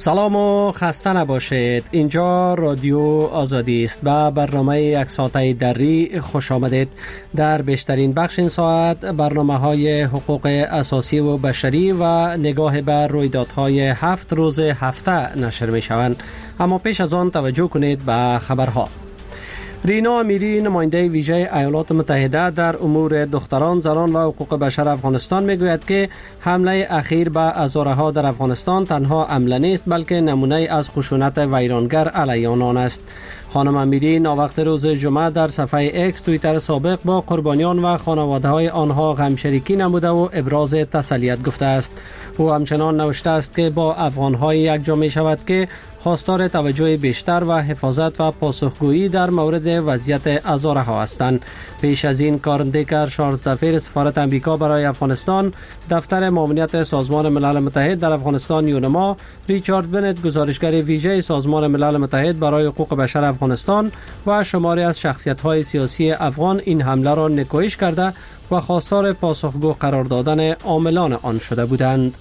سلام و خسته نباشید. اینجا رادیو آزادی است و برنامه یک ساعته دری خوش آمدید. در بیشترین بخش این ساعت برنامه های حقوق اساسی و بشری و نگاه به رویدادهای 7 روز هفته نشر می شوند. اما پیش از آن توجه کنید به خبرها. رینا امیری، نماینده ویژه ایالات متحده در امور دختران، زنان و حقوق بشر افغانستان میگوید که حمله اخیر به هزارها در افغانستان تنها حمله نیست بلکه نمونه از خشونت ویرانگر علیه آنان است. خانم امیری ناوقت روز جمعه در صفحه اکس توییتر سابق با قربانیان و خانواده‌های آنها غمشریکی نموده و ابراز تسلیت گفته است. او همچنان نوشته است که با افغان‌های یکجا می شود که خواستار توجه بیشتر و حفاظت و پاسخگویی در مورد وضعیت هزارها هستند. پیش از این کارن دیکر، شارژسفیر سفارت امریکا برای افغانستان، دفتر معاونیت سازمان ملل متحد در افغانستان یونما، ریچارد بنت، گزارشگر ویژه سازمان ملل متحد برای حقوق بشر افغانستان و شماری از شخصیت‌های سیاسی افغان این حمله را نکوهش کرده و خواستار پاسخگو قرار دادن عاملان آن شده بودند.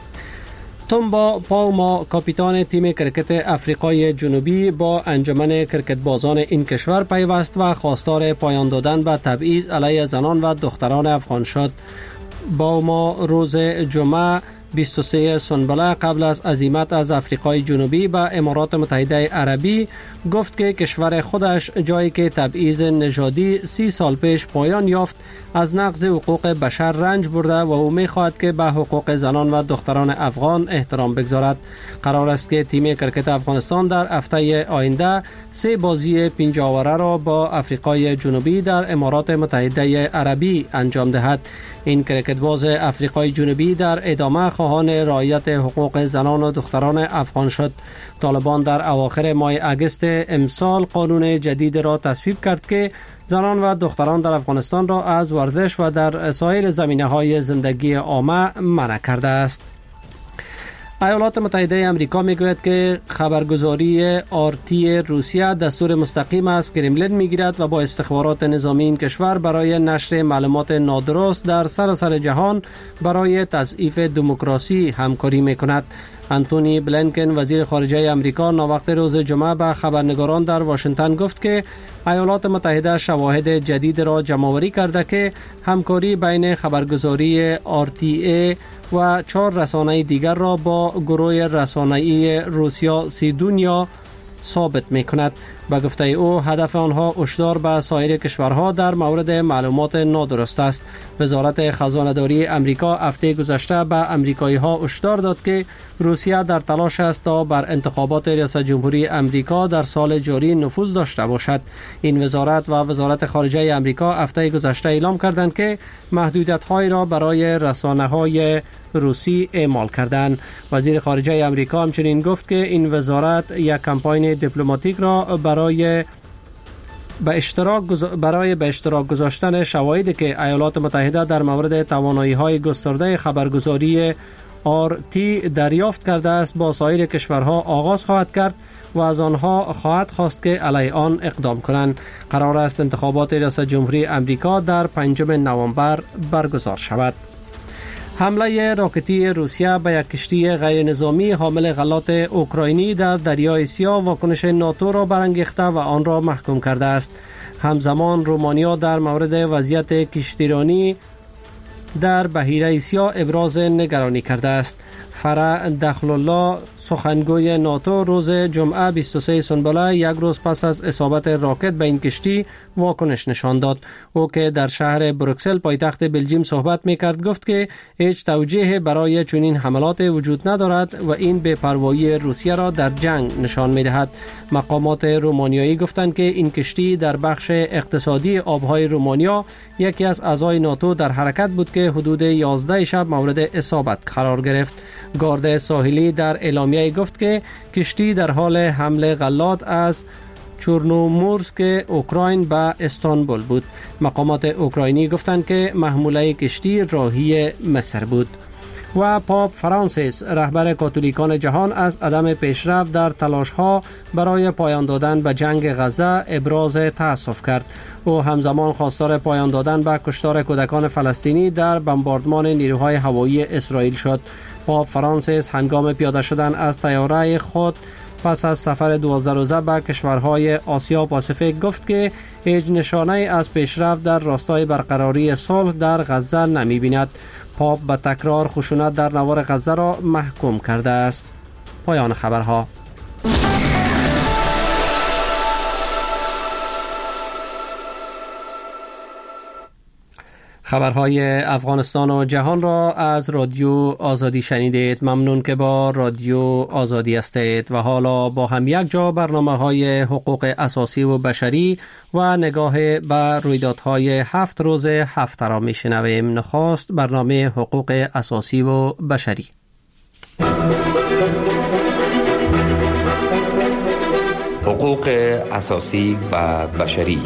تومبا پاوما، کاپیتان تیم کرکت افریقای جنوبی، با انجمن کرکت بازان این کشور پیوست و خواستار پایان دادن به تبعیض علیه زنان و دختران افغان شد. باوما روز جمعه 23 سنبله قبل از عزیمت از افریقای جنوبی به امارات متحده عربی گفت که کشور خودش، جایی که تبعیض نژادی 30 سال پیش پایان یافت، از نقض حقوق بشر رنج برده و او می‌خواهد که به حقوق زنان و دختران افغان احترام بگذارد. قرار است که تیم کرکت افغانستان در هفته آینده 3 بازی پنجاوره را با افریقای جنوبی در امارات متحده عربی انجام دهد. این کرکت باز افریقای جنوبی در ادامه خواهان رعایت حقوق زنان و دختران افغان شد. طالبان در اواخر ماه اگست امسال قانون جدید را تصویب کرد که زنان و دختران در افغانستان را از ورزش و در سایر زمینه‌های زندگی عامه منع کرده است. ایالات متحده آمریکا میگوید که خبرگزاری آرتی روسیه دستور مستقیم از کرملین میگیرد و با استخبارات نظامی این کشور برای نشر معلومات نادرست در سراسر جهان برای تضعیف دموکراسی همکاری میکند. انتونی بلینکن، وزیر خارجه آمریکا، ناوقت روز جمعه به خبرنگاران در واشنگتن گفت که ایالات متحده شواهد جدید را جمع‌آوری کرده که همکاری بین خبرگزاری RTA و 4 رسانه دیگر را با گروه رسانه‌ای روسیا سیدونیا ثابت می‌کند. به گفته او هدف آنها هشدار به سایر کشورها در مورد معلومات نادرست است. وزارت خزانه‌داری آمریکا هفته گذشته به آمریکایی‌ها هشدار داد که روسیه در تلاش است تا بر انتخابات ریاست جمهوری آمریکا در سال جاری نفوذ داشته باشد. این وزارت و وزارت خارجه آمریکا هفته گذشته اعلام کردند که محدودیت‌هایی را برای رسانه‌های روسی اعمال کردند. وزیر خارجه آمریکا همچنین گفت که این وزارت یک کمپاین دیپلماتیک را برای به اشتراک گذاشتن شواهدی که ایالات متحده در مورد توانایی‌های گسترده خبرگزاری آرتی دریافت کرده است با سایر کشورها آغاز خواهد کرد و از آنها خواهد خواست که علیه آن اقدام کنند. قرار است انتخابات ریاست جمهوری آمریکا در 5 نوامبر برگزار شود. حمله راکتی روسیه به یک کشتی غیر نظامی حامل غلات اوکراینی در دریای سیاه واکنش ناتو را برانگیخته و آن را محکوم کرده است. همزمان رومانیا در مورد وضعیت کشتیرانی در بحیره سیاه ابراز نگرانی کرده است. فرح دخلالله، سخنگوی ناتو، روز جمعه 23 سنبله، یک روز پس از اصابت راکت به این کشتی، واکنش نشان داد. او که در شهر بروکسل پایتخت بلژیم صحبت می‌کرد گفت که هیچ توجیه برای چنین حملات وجود ندارد و این بی‌پروایی روسیه را در جنگ نشان می‌دهد. مقامات رومانیایی گفتند که این کشتی در بخش اقتصادی آب‌های رومانیا یکی از اعضای ناتو در حرکت بود که حدود 11 شب مورد اصابت قرار گرفت. گارد ساحلی در اعلامیه گفت که کشتی در حال حمل غلات از چورنومورسک اوکراین به استانبول بود. مقامات اوکراینی گفتند که محموله کشتی راهی مصر بود. و پاپ فرانسیس رهبر کاتولیکان جهان از عدم پیشرفت در تلاش‌ها برای پایان دادن به جنگ غزه ابراز تأسف کرد. او همزمان خواستار پایان دادن به کشتار کودکان فلسطینی در بمباردمان نیروهای هوایی اسرائیل شد. پاپ فرانسیس هنگام پیاده شدن از طیاره خود پس از سفر 12 روزه به کشورهای آسیا و پاسیفیک گفت که هیچ نشانه از پیشرفت در راستای برقراری صلح در غزه نمی بیند. پاپ به تکرار خشونت در نوار غزه را محکوم کرده است. پایان خبرها. خبرهای افغانستان و جهان را از رادیو آزادی شنیدید. ممنون که با رادیو آزادی هستید و حالا با هم یک جا برنامه‌های حقوق اساسی و بشری و نگاه به رویدادهای 7 روز هفته را میشنویم. نخست برنامه حقوق اساسی و بشری. حقوق اساسی و بشری.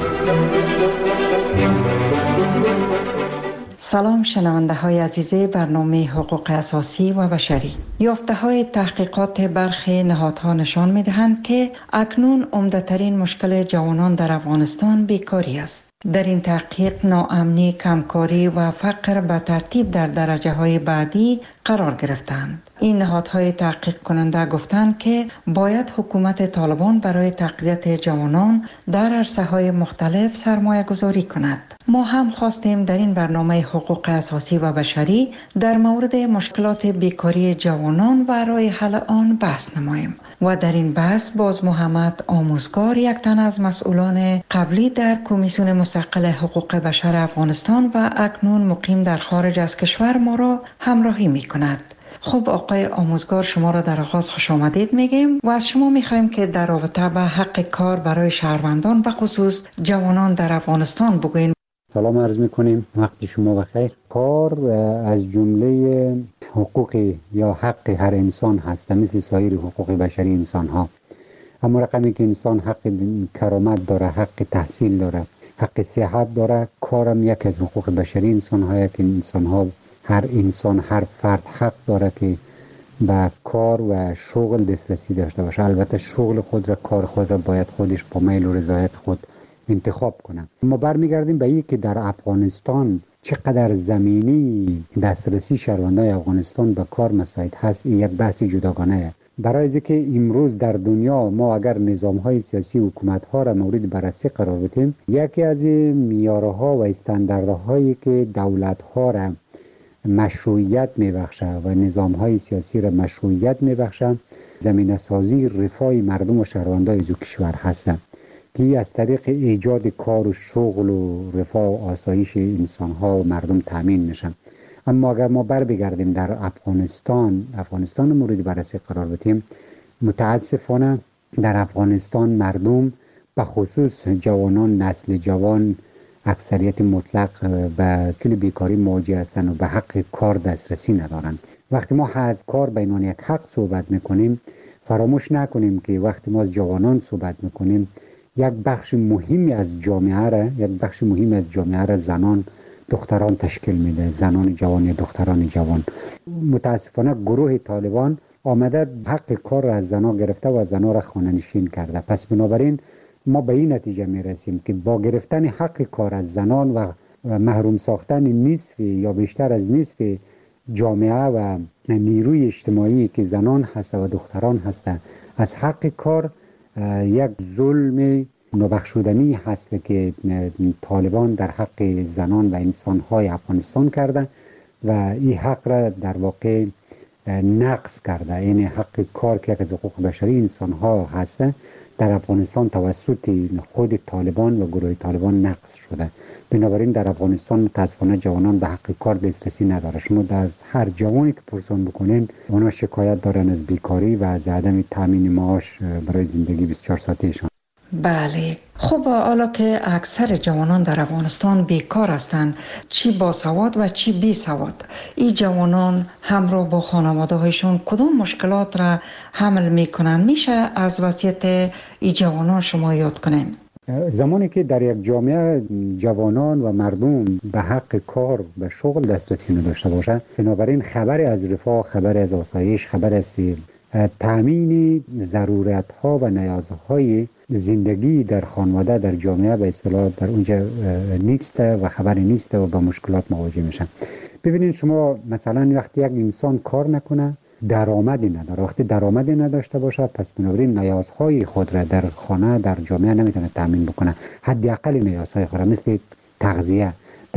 سلام شنونده های عزیز برنامه حقوق اساسی و بشری. یافته های تحقیقات برخی نهادها نشان می دهند که اکنون عمده‌ترین مشکل جوانان در افغانستان بیکاری است. در این تحقیق ناامنی، کمکاری و فقر به ترتیب در درجه های بعدی قرار گرفتند. این نهادهای تحقیق کننده گفتند که باید حکومت طالبان برای تقویت جوانان در عرصه‌های مختلف سرمایه گذاری کند. ما هم خواستیم در این برنامه حقوق اساسی و بشری در مورد مشکلات بیکاری جوانان و راه حل آن بحث نماییم و در این بحث باز محمد آموزگار، یک تن از مسئولان قبلی در کمیسیون مستقل حقوق بشر افغانستان و اکنون مقیم در خارج از کشور، ما را همراهی می کند. خب آقای آموزگار، شما را در آغاز خوش آمدید میگیم و از شما میخوایم که در رابطه به حق کار برای شهروندان به خصوص جوانان در افغانستان بگوین. سلام عرض میکنیم، وقت شما بخیر. کار از جمله حقوق یا حق هر انسان هست، مثل سایر حقوق بشری انسان ها. اما رقمی که انسان حق کرامت داره، حق تحصیل داره، حق صحت داره، کارم یک از حقوق بشری انسان ها که انسان ها، هر فرد حق داره که به کار و شغل دسترسی داشته باشه. البته شغل خود را، کار خود را باید خودش با میل و رضایت خود انتخاب کنه. ما برمیگردیم به این که در افغانستان چقدر زمینی دسترسی شهروندان افغانستان به کار مساعد هست، این یک بحث جداگانه است. برای اینکه امروز در دنیا ما اگر نظام‌های سیاسی حکومت‌ها را مورد بررسی قرار بدیم، یکی از معیارها و استانداردهایی که دولت‌ها را مشروعیت میبخشه و نظام‌های سیاسی را مشروعیت میبخشه، زمینه سازی رفاه مردم و شهروندان از کشور هستند که از طریق ایجاد کار و شغل و رفاه و آسایش انسان‌ها و مردم تامین میشن. اما اگر ما بگردیم در افغانستان مورد بررسی قرار بدیم، متاسفانه در افغانستان مردم به خصوص جوانان، نسل جوان اکثریت مطلق به کل بیکاری مواجه هستند و به حق کار دسترسی ندارند. وقتی ما از کار به عنوان یک حق صحبت میکنیم، فراموش نکنیم که وقتی ما از جوانان صحبت میکنیم، یک بخش مهمی از جامعه را زنان، دختران تشکیل میده، زنان جوان یا دختران جوان. متاسفانه گروه طالبان آمده حق کار را از زنان گرفته و زنان را خانه‌نشین کرده. پس بنابراین ما به این نتیجه میرسیم که با گرفتن حق کار از زنان و محروم ساختن نصف یا بیشتر از نصف جامعه و نیروی اجتماعی که زنان هست و دختران هستند از حق کار، یک ظلم نابخشودنی هست که طالبان در حق زنان و انسان‌های افغانستان کرده و این حق را در واقع نقض کرده. یعنی حق کار که یک از حقوق بشری انسان‌ها هست در افغانستان توسط خود طالبان و گروه طالبان نقض شده. بنابراین در افغانستان متاسفانه جوانان به حق کار دسترسی نداره. شما از هر جوانی که پرسان بکنین، اونا شکایت دارن از بیکاری و از عدم تامین معاش برای زندگی 24 ساعتهشان. بله. خب حالا که اکثر جوانان در افغانستان بیکار هستند، چی با سواد و چی بی سواد، این جوانان همراه با خانواده هایشون کدام مشکلات را حمل میکنن؟ میشه از وضعیت این جوانان شما یاد کنین؟ زمانی که در یک جامعه جوانان و مردم به حق کار و شغل دسترسی نداشته باشند، بنابراین خبر از رفاه، خبر از آسایش، خبر از تامین ضرورت ها و نیازهای زندگی در خانواده، در جامعه به اصطلاح در اونجا نیست و خبری نیست و با مشکلات مواجه میشن. ببینید شما مثلا وقتی یک انسان کار نکنه، درآمدی نداره، وقتی درآمدی نداشته باشه، پس بنابراین نیازهای خود را در خانه، در جامعه نمیتونه تامین بکنه. حداقل نیازهای خود را مثل تغذیه،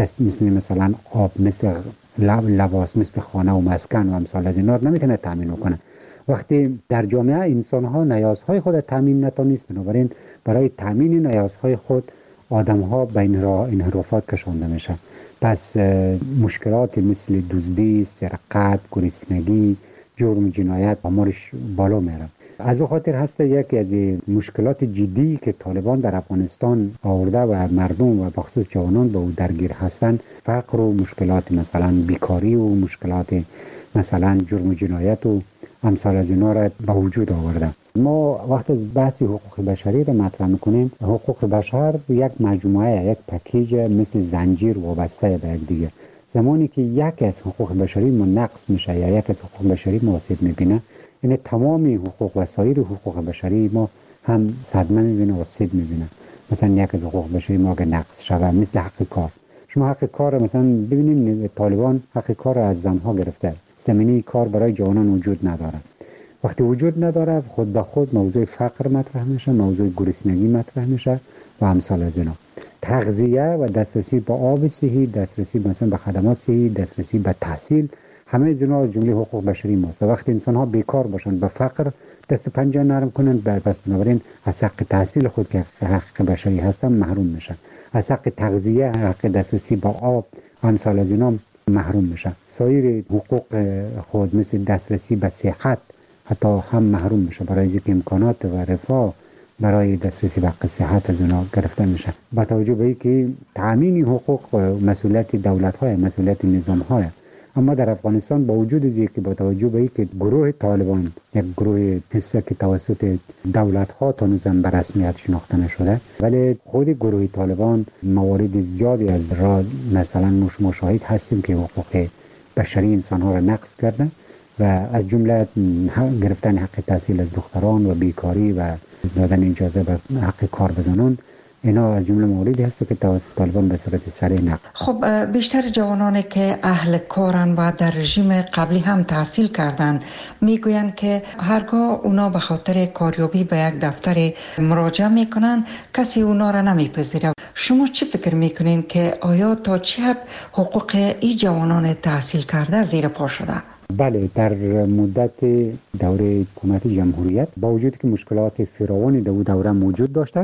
مثلا آب، مثل لباس، مثل خانه و مسکن و امثال از اینا نمیتونه تامین بکنه. وقتی در جامعه انسان ها نیازهای خود تامین نتونست، بنابراین برای تامین نیازهای خود آدم ها به انحرافات کشانده میشه. پس مشکلات مثل دزدی، سرقت، گرسنگی، جرم، جنایت آمارش بالا میره. از او خاطر هست یکی از مشکلات جدی که طالبان در افغانستان آورده و مردم و بخصوص جوانان به او درگیر هستند، فقر و مشکلات مثلا بیکاری و مشکلات مثلا جرم و جنایت و امثال از اینا را به وجود آورده. ما وقت از بحث حقوق بشری را مطرح میکنیم، حقوق بشر یک مجموعه، یک پکیج مثل زنجیر وابسته به یک دیگه. زمانی که یک از حقوق بشری ما نقص میشه یا یک از حقوق بشری ما آسیب میبینه، یعنی تمامی حقوق و سایر حقوق بشری ما هم صدمه میبینه و آسیب میبینه. مثلا یک از حقوق بشری ما اگه نقص شود، مثل حق کار. شما حق کار مثلا ببینید طالبان حق کار از زنها گرفته، زمینه کار برای جوانان وجود نداره. وقتی وجود نداره، خود به خود موضوع فقر مطرح میشه، موضوع گرسنگی مطرح میشه و امثال از اینا. تغذیه و دسترسی به آب صحی، دسترسی مثلا به خدمات صحی، دسترسی به تحصیل، همه از اینا از جمله حقوق بشری ماست. وقتی انسان ها بیکار باشن، به فقر دست و پنجه نرم کنن، پس بنابراین از حق تحصیل خود که حق بشری هستن محروم میشن. از حق تغذیه، حق دسترسی به آب، امثال از اینا محروم میشن. سایر حقوق خود مثل دسترسی به صحت حتی هم محروم میشه، برای اینکه امکانات و رفاه برای دسترسی به صحت از اونا گرفته میشه. با توجه به اینکه تامین حقوق مسئولیت دولت‌های، مسئولیت نظام‌های، اما در افغانستان با وجود اینکه با توجه به اینکه گروه طالبان یک گروه هسته که توسط دولت‌ها تا هنوزم به رسمیت شناخته نشده، ولی خود گروه طالبان موارد زیادی از را مثلا ما شاهد هستیم که حقوق بشری انسان‌ها را نقض کرده و از جمله گرفتن حق تحصیل از دختران و بیکاری و دادن اجازه به حق کار به زنان، اینا از جمله مواردی هست که توسط طالبان به صورت سریع نقض. خب بیشتر جوانانی که اهل کارن و در رژیم قبلی هم تحصیل کردن میگویند که هرگاه اونا به خاطر کاریابی به یک دفتر مراجعه میکنن، کسی اونا را نمیپذیره. شما چی فکر میکنین که آیا تا چه حد حقوق این جوانان تحصیل کرده زیر پا شده؟ بله، در مدت دوره حکومت جمهوریت با وجود که مشکلات فراوانی در دوره موجود داشتک،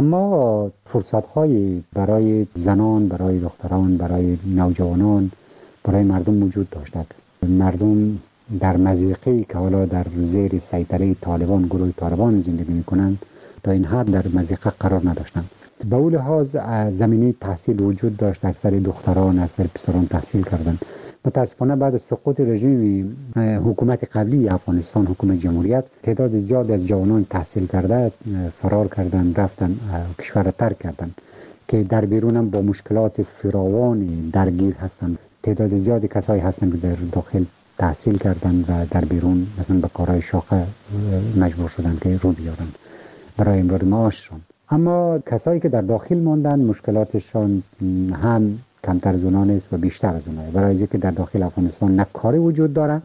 اما فرصت‌های برای زنان، برای دختران، برای نوجوانان، برای مردم موجود داشتک. مردم در مضیقه‌ای که حالا در زیر سیطره طالبان، گروه طالبان زندگی می‌کنند، تا این حد در مضیقه قرار نداشتند. به اون لحاظ زمینه تحصیل وجود داشت، اکثر دختران، اکثر پسران تحصیل کردند. متاسفانه بعد از سقوط رژیم حکومت قبلی افغانستان، حکومت جمهوریت، تعداد زیاد از جوانان تحصیل کرده فرار کردند، رفتن کشور را ترک کردند که در بیرون هم با مشکلات فراوانی درگیر هستند. تعداد زیادی کسایی هستند که در داخل تحصیل کردند و در بیرون مثلا به کارهای شاقه مجبور شدند که رو بیارند برای امرار معاششان. اما کسایی که در داخل ماندن مشکلاتشان هم کمتر از اونها نیست و بیشتر از اونها، برای اینکه در داخل افغانستان نه کاری وجود داره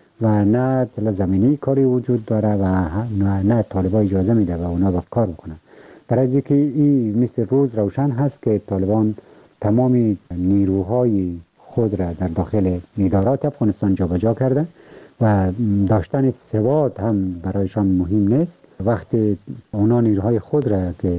و نه زمینی کاری وجود داره و نه طالبان اجازه میده و اونا با کار بکنن. برای اینکه این مثل روز روشن هست که طالبان تمامی نیروهای خود را در داخل ادارات افغانستان جابجا کرده و داشتن ثبات هم برایشان مهم نیست. وقتی اونا نیروهای خود را که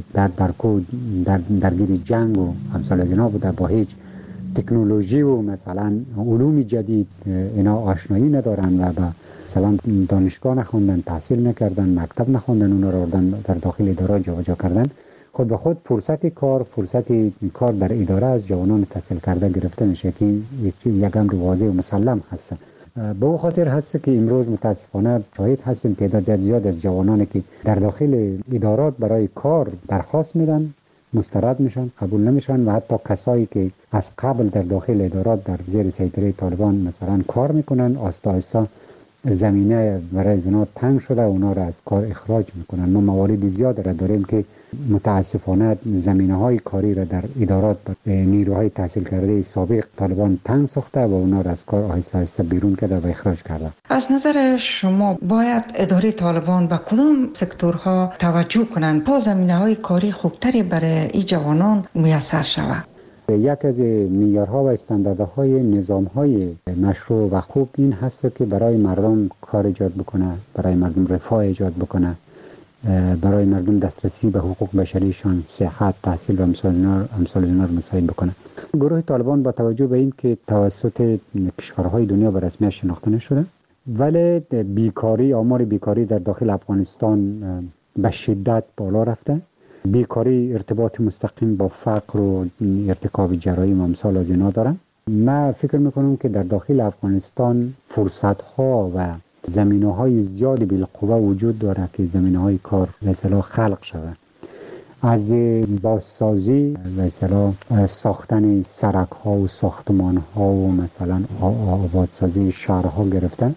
درگیر جنگ و امثال از اینا بوده، با هیچ تکنولوژی و مثلا علوم جدید اینا آشنایی ندارن و مثلا دانشگاه نخوندن، تحصیل نکردن، مکتب نخوندن، اونا را در داخل اداره جابجا کردن، خود به خود فرصت کار در اداره از جوانان تحصیل کرده گرفته میشه که یک امر واضح و مسلم هست. به او خاطر هست که امروز متاسفانه شاهد هستیم تعداد زیاد از جوانانی که در داخل ادارات برای کار درخواست میدن مسترد میشن، قبول نمیشن و حتی کسایی که از قبل در داخل ادارات در زیر سیطره طالبان مثلا کار میکنن، آستا آستا زمینه برای اونا تنگ شده و اونا را از کار اخراج میکنن. ما موارد زیاد را داریم که متاسفانه زمینه های کاری را در ادارات نیروهای تحصیل کرده سابق طالبان تنگ ساخته و اونا را از کار آهسته آهسته بیرون کرده و اخراج کرده. از نظر شما باید اداره طالبان به کدام سکتورها توجه کنند تا زمینه های کاری خوبتری برای این جوانان میسر شود؟ یک از معیارها و استانداردهای نظامهای مشروع و خوب این هست که برای مردم کار ایجاد بکنه، برای مردم رفاه ایجاد بکنه، برای مردم دسترسی به حقوق بشریشان، صحت، تحصیل و امثال اینا رو مساعد بکنه. گروه طالبان با توجه به این که توسط کشورهای دنیا به رسمیت شناخته نشده، ولی بیکاری، آمار بیکاری در داخل افغانستان به شدت بالا رفته. بیکاری ارتباط مستقیم با فقر و ارتکاب جرایم و امثال از اینا دارن. من فکر میکنم که در داخل افغانستان فرصت‌ها و زمینه‌های زیادی بالقوه وجود داره که زمینه‌های کار مثلا خلق شود. از بازسازی مثلا ساختن سرک‌ها و ساختمان‌ها و مثلا آبادسازی شهرها گرفتن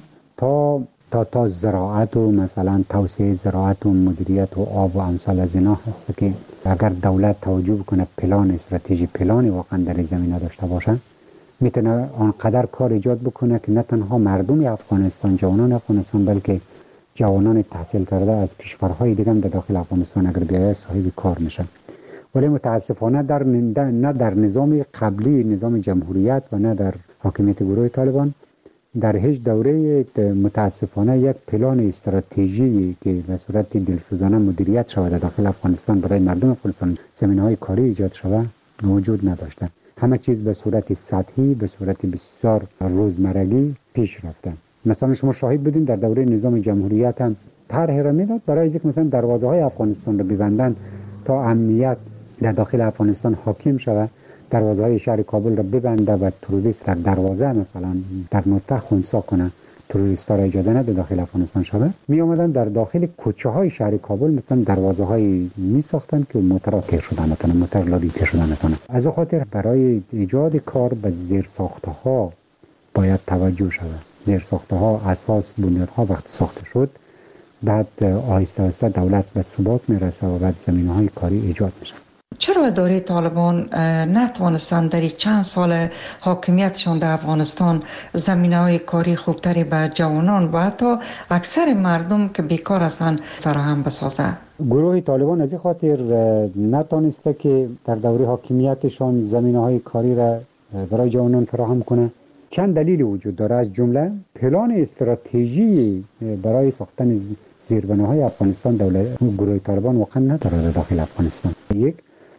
تا زراعت و مثلا توسعه زراعت و مدیریت و آب و امثال از اینا هست که اگر دولت توجه کنه پلان استراتژی پلانی واقعا در زمینه داشته باشه میتونه آنقدر کار ایجاد بکنه که نه تنها مردم افغانستان، جوانان افغانستان، بلکه جوانان تحصیل کرده از کشورهای دیگه هم در داخل افغانستان اگر بیاید صاحب کار میشن. ولی متاسفانه نه در نظام قبلی، نظام جمهوریت و نه در حاکمیت گروه طالبان در هیچ دوره متاسفانه یک پلان استراتژی که به صورت دلسوزانه مدیریت شود در داخل افغانستان برای مردم افغانستان زمینه‌های کاری ایجاد شود وجود نداشته. همه چیز به صورت سطحی، به صورت بسیار روزمرگی پیش رفته. مثلا شما شاهد بودین در دوره نظام جمهوریت هم طرح را میداد برای اینکه مثلا دروازه‌های افغانستان را ببندن تا امنیت در داخل افغانستان حاکم شود، دروازه‌های شهر کابل را ببنده و تروریست در دروازه مثلا در نقطه خنثی کنه، تروریست‌ها را اجازه نده داخل افغانستان شود. می آمدن در داخل کوچه‌های شهر کابل مثلا دروازه‌های می ساختن که موتر تیر شدن نتونه، موتر لاری تیر شدن نتونه. از اون خاطر برای ایجاد کار به زیرساخت‌ها باید توجه شود. زیرساخت‌ها، اساس، بنیادها وقتی ساخته شد بعد آهسته آهسته دولت به ثبات میرسه و بعد زمینه‌های کاری ایجاد میشه. چرا اداره طالبان نتوانستند در چند سال حاکمیتشان در افغانستان زمینه‌های کاری خوبتری به جوانان و حتی اکثر مردم که بیکار هستند فراهم بسازه؟ گروه طالبان از این خاطر نتوانسته که در دوره حاکمیتشان زمینه‌های کاری را برای جوانان فراهم کنه. چند دلیل وجود داره، از جمله پلان استراتژی برای ساختن زیربناهای افغانستان گروه طالبان واقعا نداره در داخل افغانستان. یک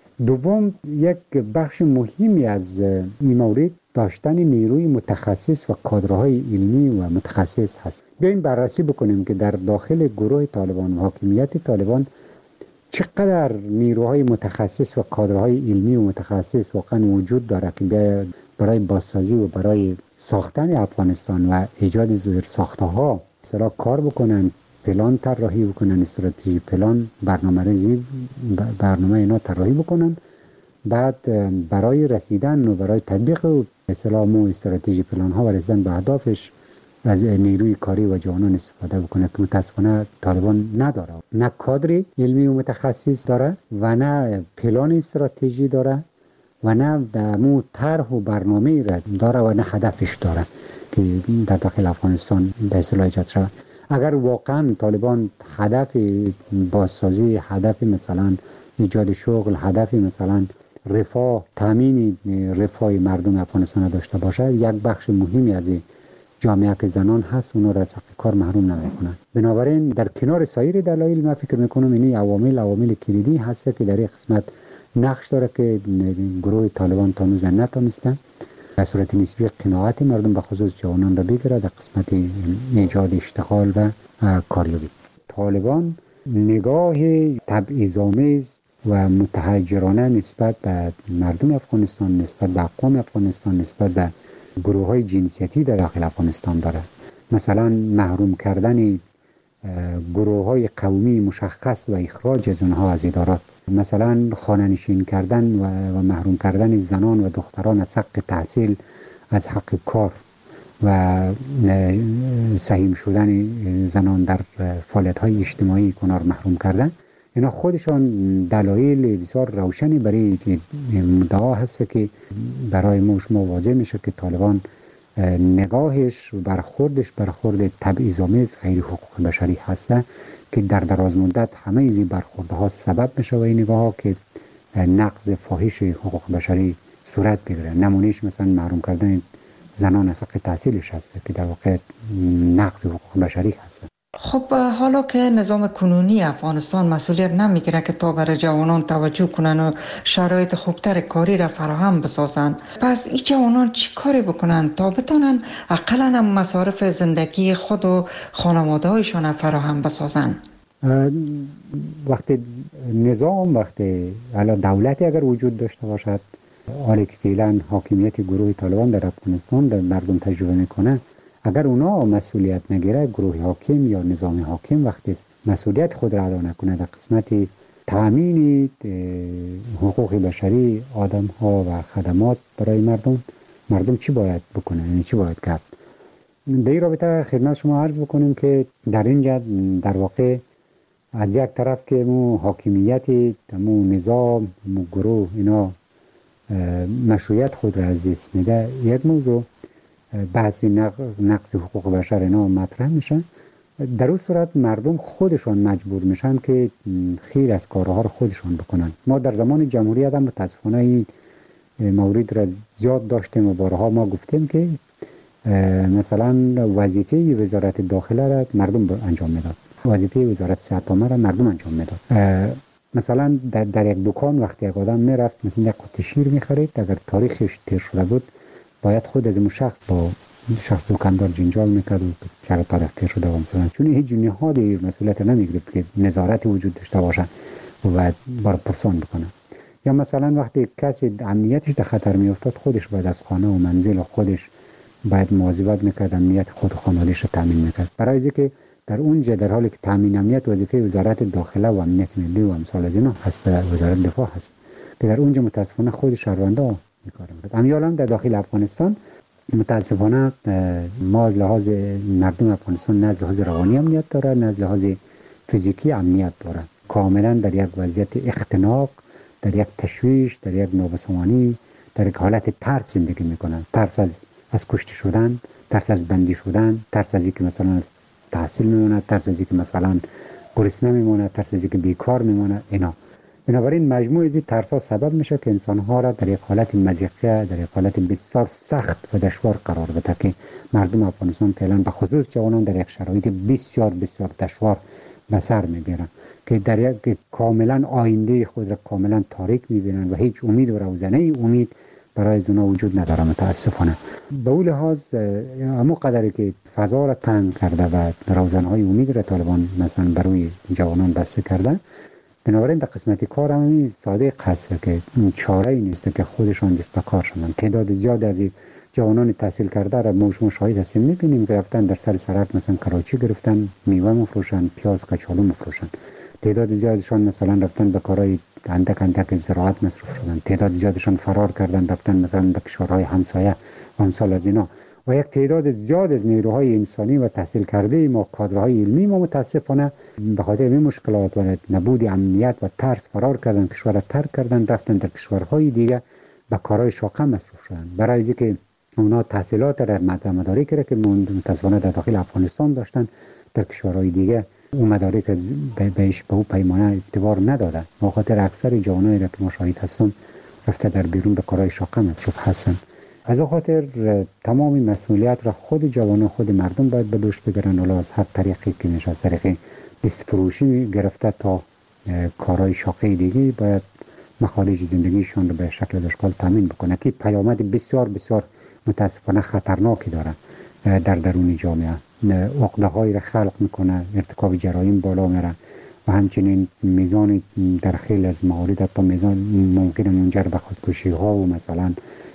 دوم، یک بخش مهمی از این مورد داشتن نیروی متخصص و کادرهای علمی و متخصص هست. بیاین بررسی بکنیم که در داخل گروه طالبان و حاکمیت طالبان چقدر نیروهای متخصص و کادرهای علمی و متخصص واقعا وجود داره که برای بازسازی و برای ساختن افغانستان و ایجاد زیرساخت‌ها مثلا کار بکنن، پلان طراحی بکنن، استراتژی پلان، برنامه اینا طراحی بکنن، بعد برای رسیدن و برای تطبیق اسلام و استراتژی پلان ها و رسیدن به اهدافش از نیروی کاری و جوانان استفاده بکنه که متاسفانه طالبان نداره. نه کادر علمی و متخصص داره و نه پلان استراتژی داره و نه مو طرح و برنامه را داره و نه هدفش داره که در داخل افغانستان به اصطلاح ایجاد شود. اگر واقعا طالبان هدف بازسازی، هدف مثلا ایجاد شغل، هدف مثلا رفاه، تامین رفاه مردم افغانستان داشته باشه، یک بخش مهمی از جامعه که زنان هست اونا را از حق کار محروم نمیکنن. بنابراین در کنار سایر دلایل من فکر میکنم این عوامل کلیدی هست که در این قسمت نقش داره که گروه طالبان تا هنوز نتونسته به صورت نسبی قناعت مردم به خصوص جوانان را بگیره در قسمت ایجاد اشتغال و کاریابی. طالبان نگاه تبعیض‌آمیز و متحجرانه نسبت به مردم افغانستان، نسبت به اقوام افغانستان، نسبت به گروه‌های جنسیتی در داخل افغانستان داره. مثلا محروم کردن گروه‌های قومی مشخص و اخراج از اونها از ادارات مثلا خانه‌نشین کردن و محروم کردن زنان و دختران از حق تحصیل، از حق کار و سهیم شدن زنان در فعالیت‌های اجتماعی کنار محروم کردن، اینا خودشان دلایل بسیار روشنی برای مدعا هست که برای ما شما واضح میشه که طالبان نگاهش و برخورد تبعیض‌آمیز غیر حقوق بشری هسته که در دراز مدت همه این برخوردها سبب میشه و این نگاه ها که نقض فاحش حقوق بشری صورت بگیره. نمونهش مثلا محروم کردن زنان از حق تحصیلش هست که در واقع نقض حقوق بشری هست. خب حالا که نظام کنونی افغانستان مسئولیت نمیگیره که تا برای جوانان توجه کنن و شرایط خوبتر کاری را فراهم بسازن، پس این جوانان چی کاری بکنن تا بتونن اقلا مصارف زندگی خود و خانواده هایشان فراهم بسازن؟ وقتی دولتی اگر وجود داشته باشد، حالی که فعلا حاکمیت گروه طالبان در افغانستان در مردم تجربه میکنه، اگر اونا مسئولیت نگیره، گروه حاکم یا نظام حاکم وقتی مسئولیت خود را ادا نکنه در قسمت تأمین حقوق بشری آدم ها و خدمات برای مردم چی باید بکنه، یعنی چی باید کرد؟ در این رابطه خدمت شما عرض بکنیم که در اینجا در واقع از یک طرف که حاکمیت نظام گروه اینا مشروعیت خود را از دست میده، یک موضوع بحث نقض حقوق بشر اینا مطرح میشن. در اون صورت مردم خودشان مجبور میشن که خیلی از کارها رو خودشان بکنن. ما در زمان جمهوریت هم متاسفانه این مورد را زیاد داشتیم و بارها ما گفتیم که مثلا وظیفه وزارت داخله را مردم انجام میداد، وظیفه وزارت صحت عامه را مردم انجام میداد. مثلا در یک دکان وقتی یک آدم میرفت مثلا یک قطعه شیر میخرید، اگر تاریخش تیر شده بود باید خود از اون شخص با شخص دکاندار جنجال میکرد و چرا تاریخ تیر شده و مثلا، چون هیچ نهادی مسئولیت نمیگرفت که نظارت وجود داشته باشه و برای پرسان بکنه. یا مثلا وقتی کسی امنیتش در خطر میافتاد، خودش باید از خانه و منزل خودش باید مواظبت میکرد، امنیت خود خانواده‌اش رو تامین میکرد. برای اینکه در اونجا در حالی که تامین امنیت وظیفه وزارت داخله و امنیت ملی و امثال از اینا هست، وزارت دفاع هست که در اونجا متاسفانه خود شهروندا میکارن. امیالا در داخل افغانستان متاسفانه ما از لحاظ مردم افغانستان نه از لحاظ روانی امنیت داره، نه از لحاظ فیزیکی امنیت داره. کاملا در یک وضعیت اختناق، در یک تشویش، در یک نابسامانی، در یک حالت ترس زندگی میکنن. ترس از کشته شدن، ترس از بندی شدن، ترس از اینکه مثلا از تحصیل میمونه، ترس از اینکه مثلا گرسنه میمونه، ترس از اینکه بیکار میمونه. اینا بنابراین مجموع از این ترس‌ها سبب میشه که انسان‌ها را در یک حالت مضیقه، در یک حالت بسیار سخت و دشوار قرار بده که مردم افغانستان فعلا به خصوص جوانان در یک شرایط بسیار بسیار دشوار به سر میبرن که در یک کاملا آینده خود را کاملا تاریک میبینن و هیچ امید و روزنه امید برای اونا وجود نداره متاسفانه. به اون لحاظ همون قدری که فضا را تنگ کرده و روزنهای امید را طالبان مثلا برای جوانان بسته کرده، بنابراین در قسمت کار هم ساده هست که چاره ای نیست که خودشان دست به کار شدن. تعداد زیاد از جوانان تحصیل کرده را ما شاهد هستیم، میبینیم که رفتن در سر سرک مثلا کراچی گرفتن، میوه مفروشن، پیاز کچالو مفروشن. تعداد زیادشان مثلا رفتن به کارهای اندک زراعت مصروف شدن. تعداد زیادشان فرار کردن رفتن مثلا به کشورهای همسایه و امثال از اینا. و یک تعداد زیاد از نیروهای انسانی و تحصیل کرده ما، کادرهای علمی ما متاسفانه به خاطر این مشکلات و نبود امنیت و ترس فرار کردن، کشور را ترک کردن، رفتن در کشورهای دیگه به کارهای شاقه مصروف شدن. برای اینکه اونا تحصیلات را مدارک را که متاسفانه در داخل افغانستان داشتن در کشورهای دیگه اون مدارک بهش به اون پیمانه اعتبار ندادن. به خاطر اکثر جوانایی را که ما شاهد هستیم رفته در بیرون به کارهای شاقه مصروف هستن. از اون خاطر تمام مسئولیت را خود جوانان، خود مردم باید به دوش بگیرن. حالا از هر طریقی که میشه، از طریق دست فروشی گرفته تا کارهای شاقه دیگه، باید مخارج زندگیشان رو به شکل اشکال تامین بکنه که پیامد بسیار بسیار متاسفانه خطرناکی داره در درون جامعه. عقده‌هایی را خلق میکنه، ارتکاب جرایم بالا میره و همچنین میزان در خیلی از موارد حتی میزان ممکن منجر به خودکشی ها و مثلا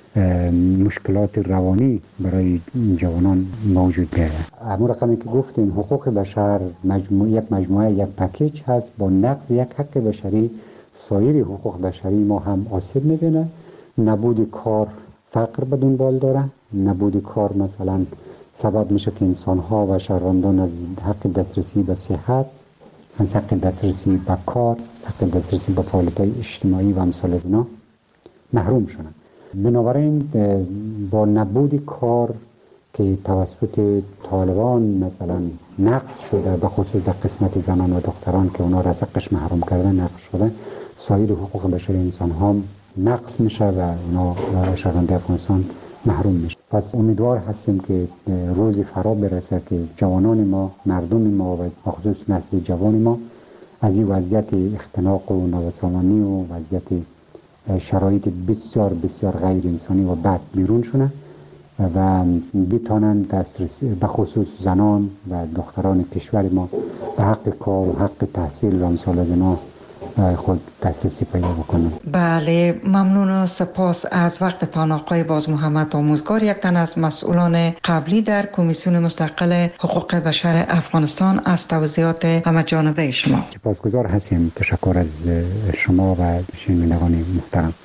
مشکلات روانی برای جوانان موجود داره. همون رقمی که گفتیم حقوق بشر یک مجموعه یک پکیج هست با نقض یک حق بشری سایر حقوق بشری ما هم آسیب می‌بینه. نبود کار فقر به دنبال داره. نبود کار مثلا سبب میشه که انسان‌ها و شهروندان از حق دسترسی به صحت، از حق دسترسی به کار، حق دسترسی به فعالیت‌های اجتماعی و امثال از اینا محروم شدن. بنابراین با نبود کار که توسط طالبان مثلا نقض شده، به خصوص در قسمت زنان و دختران که اونا را از حقش محروم کردن نقض شده، سایر حقوق بشری انسان ها نقض میشه و اونا شهروندان افغانستان محروم میشه. پس امیدوار هستیم که روزی فرا برسه که جوانان ما، مردم ما و خصوص نسل جوان ما از این وضعیت اختناق و نابسامانی و وضعیت شرایط بسیار بسیار غیر انسانی و بد بیرون شونه و بتانن دسترسی به خصوص زنان و دختران کشور ما به حق کار و حق تحصیل و امثال از اینا خود دسترسی پیدا بکنن. بله، ممنون و سپاس از وقتتان آقای باز محمد آموزگار، یک تن از مسئولان قبلی در کمیسیون مستقل حقوق بشر افغانستان، از توضیحات همه جانبه شما. سپاسگزار هستیم. تشکر از شما و شنوندگان محترم.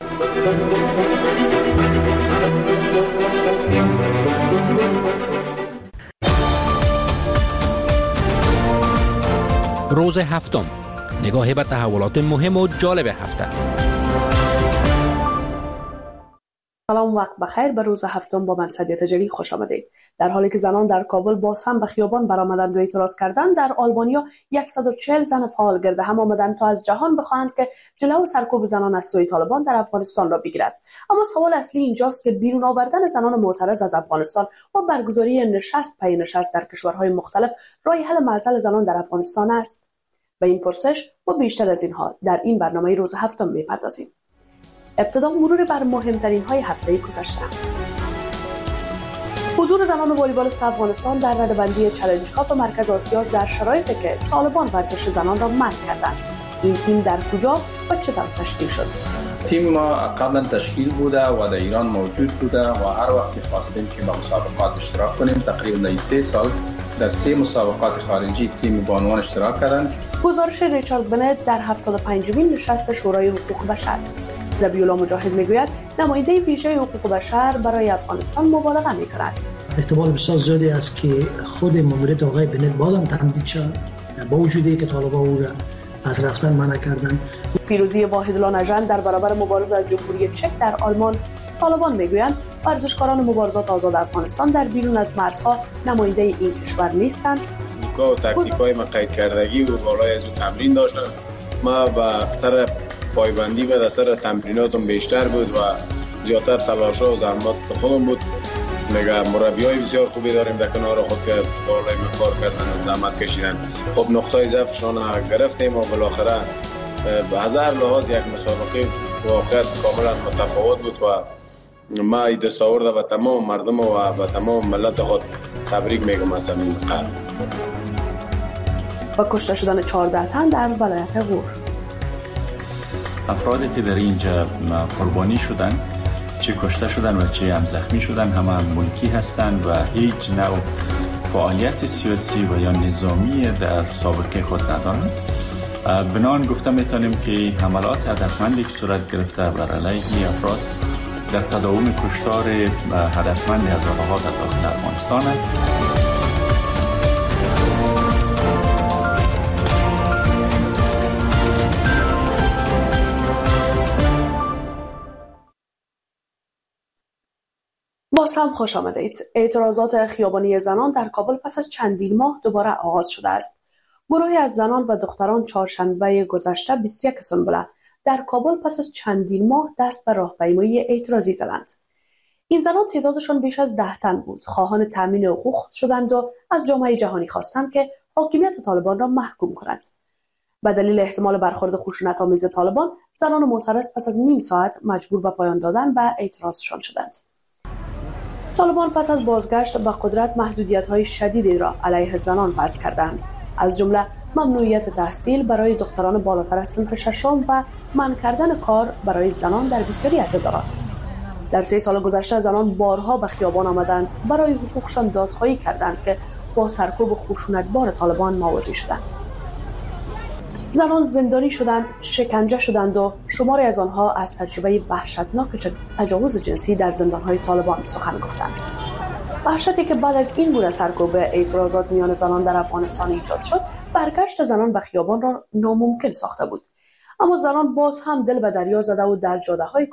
روز هفتم، نگاهی به تحولات مهم و جالب هفته. سلام، وقت بخیر. به روز هفتم با من سدیه تجلی خوش آمدید. در حالی که زنان در کابل باز هم به خیابان برآمدند و اعتراض کردند، در آلبانیا 140 زن فعال گرد هم آمدند تا از جهان بخواهند که جلو سرکوب زنان از سوی طالبان در افغانستان را بگیرد. اما سوال اصلی اینجاست که بیرون آوردن زنان معترض از افغانستان و برگزاری نشست پی نشست در کشورهای مختلف راه حل معضل زنان در افغانستان است؟ به این پرسش و بیشتر از اینها در این برنامه روز هفتم میپردازیم. ابتدا مرور بر مهمترین های هفته گذشته. حضور زنان والیبال افغانستان در رده‌بندی چالش کاپ مرکز آسیا در شرایطی که طالبان ورزش زنان را منع کردند. این تیم در کجا و چطور تشکیل شد؟ تیم ما قبلا تشکیل بوده و در ایران موجود بوده و هر وقت خواستیم که با مسابقات اشتراک کنیم. تقریبا 3 سال در 3 مسابقات خارجی تیم بانوان اشتراک کردند. گزارش ریچارد بنت در 75مین نشست شورای حقوق بشر. ذبیح‌الله مجاهد میگوید نماینده ویژه حقوق بشر برای افغانستان مبالغه میکند. احتمال بسیار زیادی است که خود ماموریت آقای بنت بازم تمدید شد با وجودی که طالبان او را از رفتن منع کردند. پیروزی واحدالله نژاد در برابر مبارزه از جمهوری چک در آلمان. طالبان میگویند ورزشکاران مبارزات آزاد افغانستان در بیرون از مرزها نماینده این کشور نیستند. و تاکتیک‌های ما قید کردگی و بالای از تمرین داشتم. ما با سر پایبندی و در سر تمریناتم بیشتر بود و زیادتر تلاش‌ها و زحمات خودم بود. نگاه مربیای بسیار خوبی داریم در کنار خود که بالای کار کردن و زحمت کشیدن. خب نقطه ضعفشان گرفتیم و بالاخره به هزار لحاظ یک مسابقه واقعا کاملا متفاوت بود و ما این دستاورد و تمام مردم و تمام ملت خود تبریک میگم از این قرار. و کشته شدن 14 تن در ولایت غور. افرادی که در اینجا قربانی شدن، چه کشته شدن و چه هم زخمی شدن، همه ملکی هستند و هیچ نوع فعالیت سیاسی و یا نظامی در سابقه خود ندارند. بنان گفته میتونیم که حملات هدفمندی که صورت گرفته بر علیه افراد در تداوم کشتار هدفمند هزارها در داخل افغانستان است. باز هم خوش آمدید. اعتراضات خیابانی زنان در کابل پس از چندین ماه دوباره آغاز شده است. گروهی از زنان و دختران چهارشنبه گذشته 21 سنبله در کابل پس از چندین ماه دست به راهپیمایی اعتراضی زدند. این زنان تعدادشان بیش از 10 تن بود. خواهان تامین حقوق شدند و از جامعه جهانی خواستند که حاکمیت طالبان را محکوم کند. به دلیل احتمال برخورد خشونت‌آمیز طالبان، زنان معترض پس از نیم ساعت مجبور به پایان دادن و اعتراضشان شدند. طالبان پس از بازگشت به قدرت محدودیت‌های شدیدی را علیه زنان وضع کردند، از جمله ممنوعیت تحصیل برای دختران بالاتر از صنف ششم و منع کردن کار برای زنان در بسیاری از ادارات. در 3 سال گذشته زنان بارها به خیابان آمدند، برای حقوقشان دادخواهی کردند که با سرکوب خشونتبار طالبان مواجه شدند. زنان زندانی شدند، شکنجه شدند و شماری از آنها از تجربه وحشتناک تجاوز جنسی در زندانهای طالبان سخن گفتند. وحشتی که بعد از این گونه سرکوب اعتراضات میان زنان در افغانستان ایجاد شد، برگشت زنان به خیابان را ناممکن ساخته بود. اما زنان باز هم دل به دریا زده و در جاده‌های